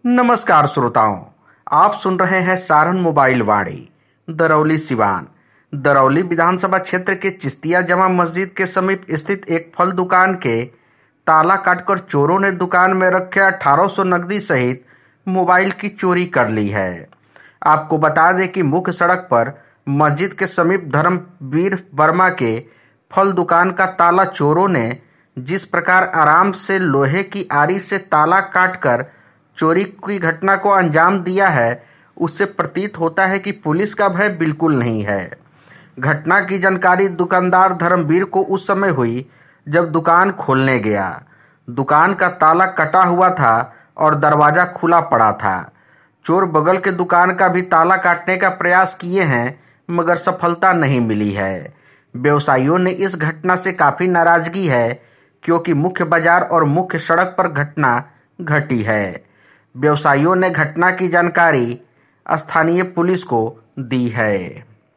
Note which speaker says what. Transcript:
Speaker 1: नमस्कार श्रोताओं, आप सुन रहे हैं सारण मोबाइल वाणी दरौली सिवान। दरौली विधानसभा क्षेत्र के चिश्तिया जमा मस्जिद के समीप स्थित एक फल दुकान के ताला काटकर चोरों ने दुकान में रखे 1800 नकदी सहित मोबाइल की चोरी कर ली है। आपको बता दें कि मुख्य सड़क पर मस्जिद के समीप धर्मवीर वर्मा के फल दुकान का ताला चोरों ने जिस प्रकार आराम से लोहे की आरी से ताला काटकर चोरी की घटना को अंजाम दिया है, उससे प्रतीत होता है कि पुलिस का भय बिल्कुल नहीं है। घटना की जानकारी दुकानदार धर्मवीर को उस समय हुई जब दुकान खोलने गया। दुकान का ताला कटा हुआ था और दरवाजा खुला पड़ा था। चोर बगल के दुकान का भी ताला काटने का प्रयास किए हैं, मगर सफलता नहीं मिली है। व्यवसायियों ने इस घटना से काफी नाराजगी है, क्योंकि मुख्य बाजार और मुख्य सड़क पर घटना घटी है। व्यवसायियों ने घटना की जानकारी स्थानीय पुलिस को दी है।